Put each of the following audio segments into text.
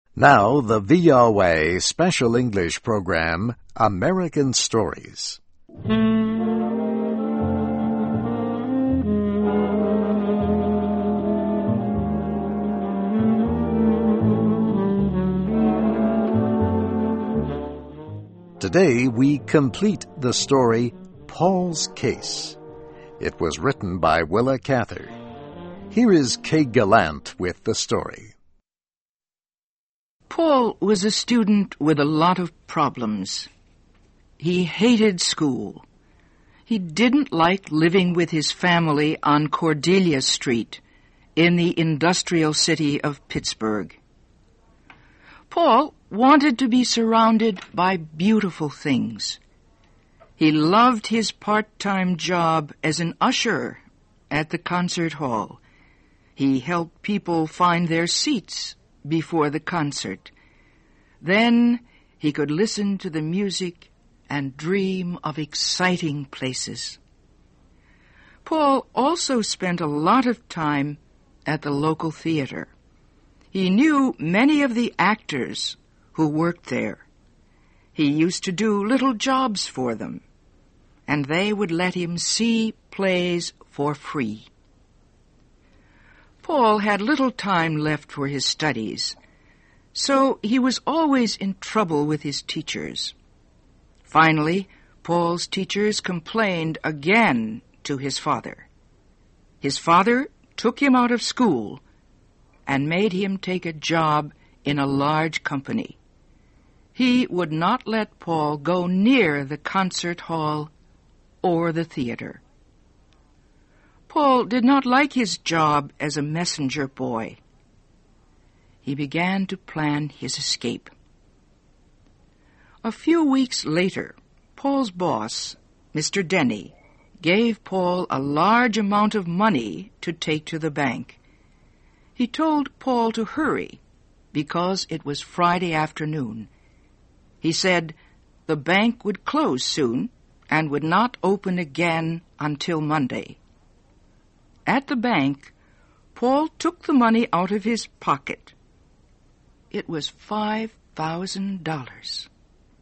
Now, the VOA Special English program, American Stories. Today, we complete the story, Paul's Case. It was written by Willa Cather. Here is Kay Gallant with the story. Paul was a student with a lot of problems. He hated school. He didn't like living with his family on Cordelia Street in the industrial city of Pittsburgh. Paul wanted to be surrounded by beautiful things. He loved his part-time job as an usher at the concert hall. He helped people find their seats before the concert. Then he could listen to the music and dream of exciting places. Paul also spent a lot of time at the local theater. He knew many of the actors who worked there. He used to do little jobs for them, and they would let him see plays for free. Paul had little time left for his studies, so he was always in trouble with his teachers. Finally, Paul's teachers complained again to his father. His father took him out of school and made him take a job in a large company. He would not let Paul go near the concert hall or the theater. Paul did not like his job as a messenger boy. He began to plan his escape. A few weeks later, Paul's boss, Mr. Denny, gave Paul a large amount of money to take to the bank. He told Paul to hurry because it was Friday afternoon. He said the bank would close soon and would not open again until Monday. At the bank, Paul took the money out of his pocket. It was $5,000.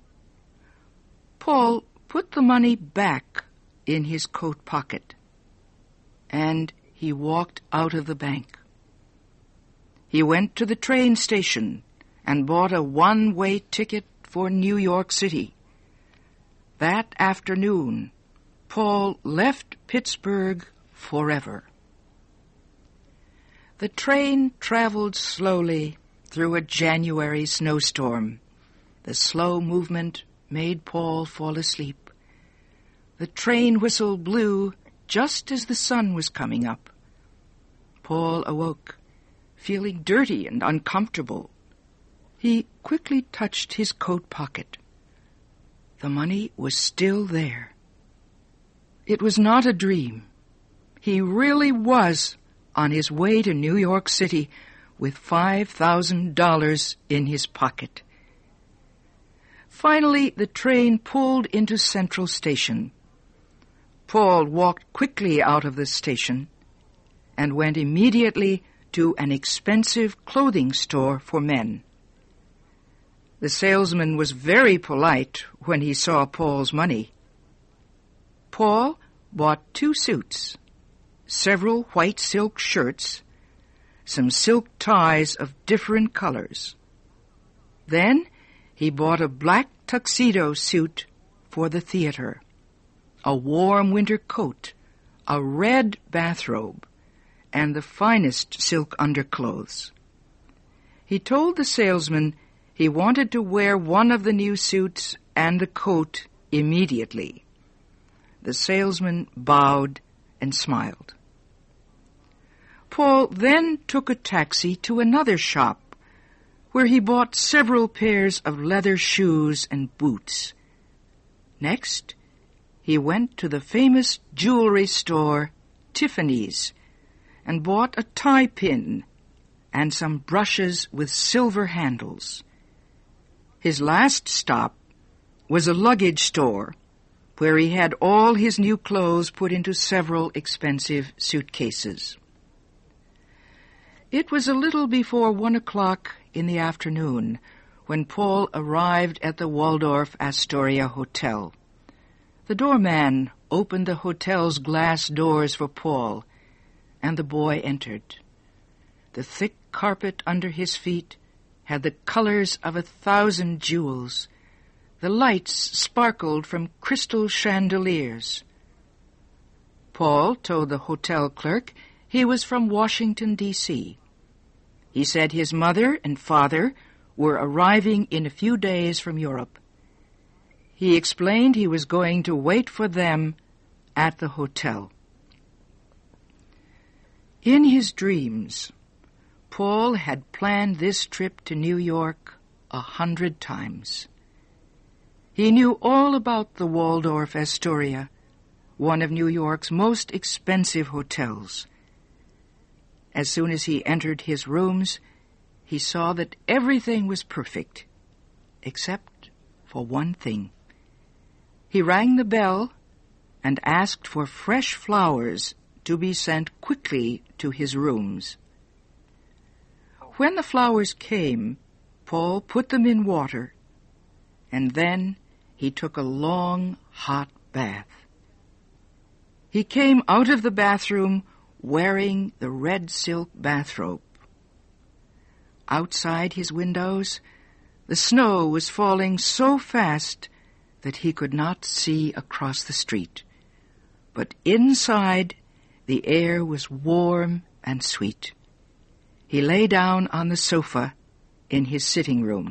Paul put the money back in his coat pocket, and he walked out of the bank. He went to the train station and bought a one-way ticket for New York City. That afternoon, Paul left Pittsburgh forever. The train traveled slowly through a January snowstorm. The slow movement made Paul fall asleep. The train whistle blew just as the sun was coming up. Paul awoke, feeling dirty and uncomfortable. He quickly touched his coat pocket. The money was still there. It was not a dream. He really was on his way to New York City with $5,000 in his pocket. Finally, the train pulled into Central Station. Paul walked quickly out of the station and went immediately to an expensive clothing store for men. The salesman was very polite when he saw Paul's money. Paul bought 2 suits, several white silk shirts, some silk ties of different colors. Then he bought a black tuxedo suit for the theater, a warm winter coat, a red bathrobe, and the finest silk underclothes. He told the salesman he wanted to wear one of the new suits and the coat immediately. The salesman bowed and smiled. Paul then took a taxi to another shop where he bought several pairs of leather shoes and boots. Next, he went to the famous jewelry store, Tiffany's, and bought a tie pin and some brushes with silver handles. His last stop was a luggage store where he had all his new clothes put into several expensive suitcases. It was a little before 1 o'clock in the afternoon when Paul arrived at the Waldorf Astoria Hotel. The doorman opened the hotel's glass doors for Paul, and the boy entered. The thick carpet under his feet had the colors of 1,000 jewels. The lights sparkled from crystal chandeliers. Paul told the hotel clerk he was from Washington, D.C. He said his mother and father were arriving in a few days from Europe. He explained he was going to wait for them at the hotel. In his dreams, Paul had planned this trip to New York 100 times. He knew all about the Waldorf Astoria, one of New York's most expensive hotels. As soon as he entered his rooms, he saw that everything was perfect, except for one thing. He rang the bell and asked for fresh flowers to be sent quickly to his rooms. When the flowers came, Paul put them in water, and then he took a long, hot bath. He came out of the bathroom wearing the red silk bathrobe. Outside his windows, the snow was falling so fast that he could not see across the street. But inside, the air was warm and sweet. He lay down on the sofa in his sitting room.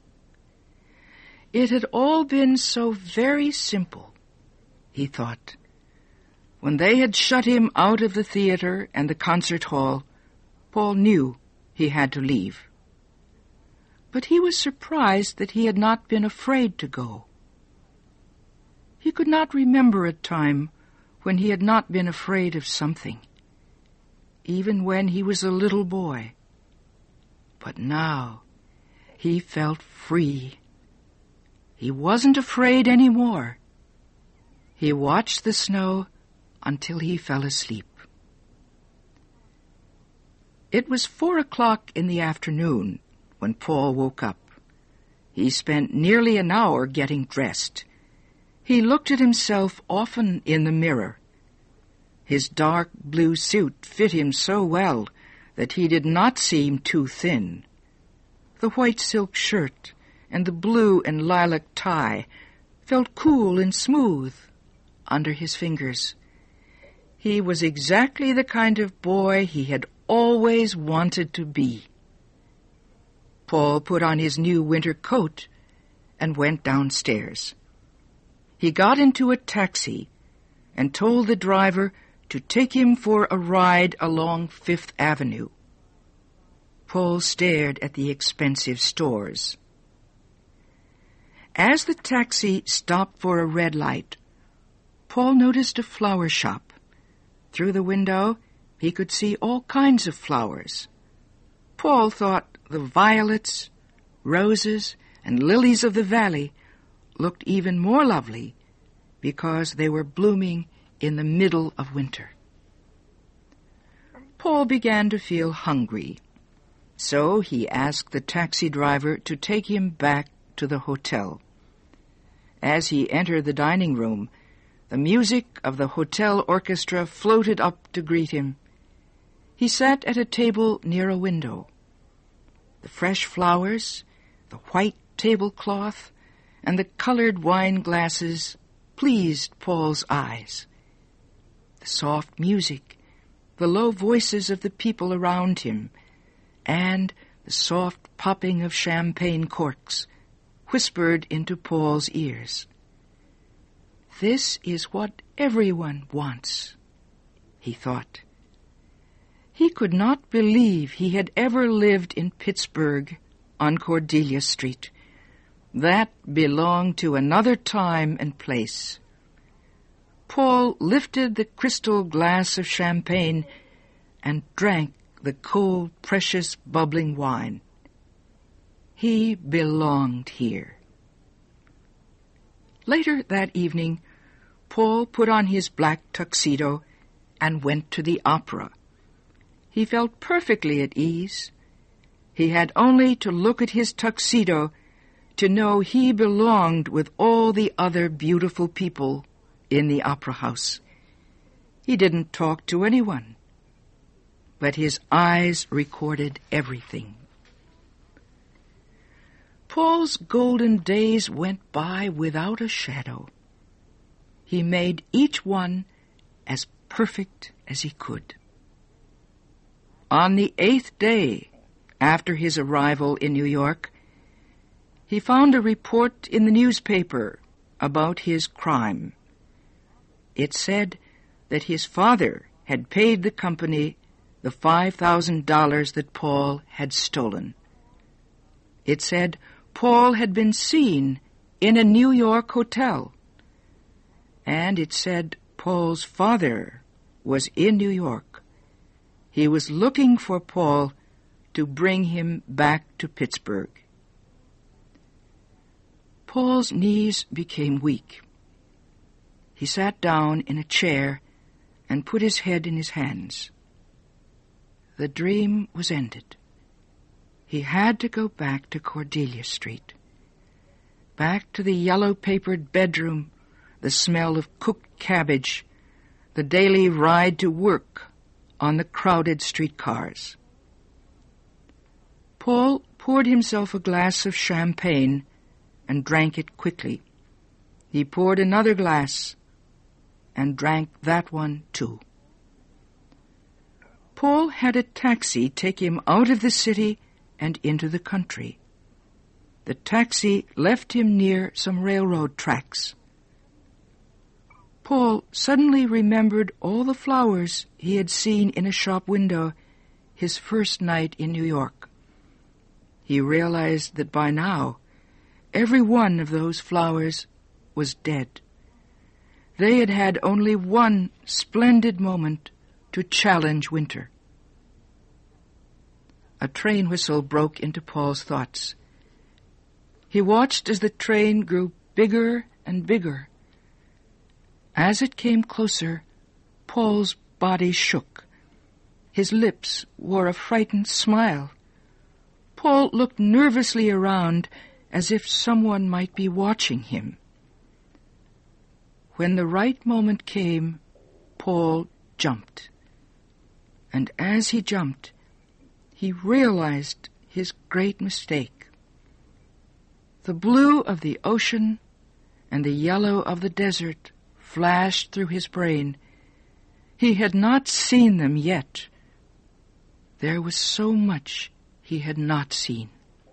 It had all been so very simple, he thought. When they had shut him out of the theater and the concert hall, Paul knew he had to leave. But he was surprised that he had not been afraid to go. He could not remember a time when he had not been afraid of something, even when he was a little boy. But now he felt free. He wasn't afraid anymore. He watched the snow until he fell asleep. It was 4:00 in the afternoon when Paul woke up. He spent nearly an hour getting dressed. He looked at himself often in the mirror. His dark blue suit fit him so well that he did not seem too thin. The white silk shirt and the blue and lilac tie felt cool and smooth under his fingers. He was exactly the kind of boy he had always wanted to be. Paul put on his new winter coat and went downstairs. He got into a taxi and told the driver to take him for a ride along Fifth Avenue. Paul stared at the expensive stores. As the taxi stopped for a red light, Paul noticed a flower shop. Through the window, he could see all kinds of flowers. Paul thought the violets, roses, and lilies of the valley looked even more lovely because they were blooming in the middle of winter. Paul began to feel hungry, so he asked the taxi driver to take him back to the hotel. As he entered the dining room, the music of the hotel orchestra floated up to greet him. He sat at a table near a window. The fresh flowers, the white tablecloth, and the colored wine glasses pleased Paul's eyes. The soft music, the low voices of the people around him, and the soft popping of champagne corks whispered into Paul's ears. This is what everyone wants, he thought. He could not believe he had ever lived in Pittsburgh on Cordelia Street. That belonged to another time and place. Paul lifted the crystal glass of champagne and drank the cold, precious, bubbling wine. He belonged here. Later that evening, Paul put on his black tuxedo and went to the opera. He felt perfectly at ease. He had only to look at his tuxedo to know he belonged with all the other beautiful people in the opera house. He didn't talk to anyone, but his eyes recorded everything. Paul's golden days went by without a shadow. He made each one as perfect as he could. On the 8th day after his arrival in New York, he found a report in the newspaper about his crime. It said that his father had paid the company the $5,000 that Paul had stolen. It said Paul had been seen in a New York hotel. And it said Paul's father was in New York. He was looking for Paul to bring him back to Pittsburgh. Paul's knees became weak. He sat down in a chair and put his head in his hands. The dream was ended. He had to go back to Cordelia Street, back to the yellow-papered bedroom, the smell of cooked cabbage, the daily ride to work on the crowded streetcars. Paul poured himself a glass of champagne and drank it quickly. He poured another glass and drank that one too. Paul had a taxi take him out of the city and into the country. The taxi left him near some railroad tracks. Paul suddenly remembered all the flowers he had seen in a shop window his first night in New York. He realized that by now every one of those flowers was dead. They had had only one splendid moment to challenge winter. A train whistle broke into Paul's thoughts. He watched as the train grew bigger and bigger. As it came closer, Paul's body shook. His lips wore a frightened smile. Paul looked nervously around as if someone might be watching him. When the right moment came, Paul jumped. And as he jumped, he realized his great mistake. The blue of the ocean and the yellow of the desert flashed through his brain. He had not seen them yet. There was so much he had not seen.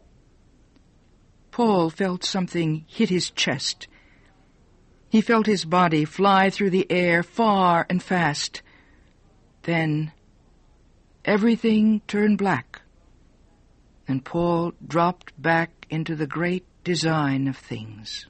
Paul felt something hit his chest. He felt his body fly through the air far and fast. Then everything turned black, and Paul dropped back into the great design of things.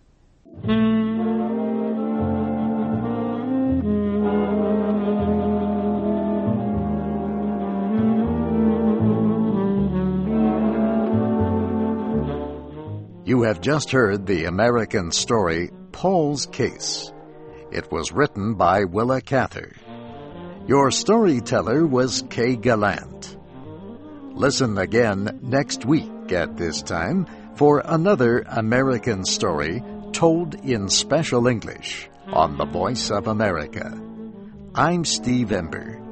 You have just heard the American story, Paul's Case. It was written by Willa Cather. Your storyteller was Kay Gallant. Listen again next week at this time for another American story told in special English on the Voice of America. I'm Steve Ember.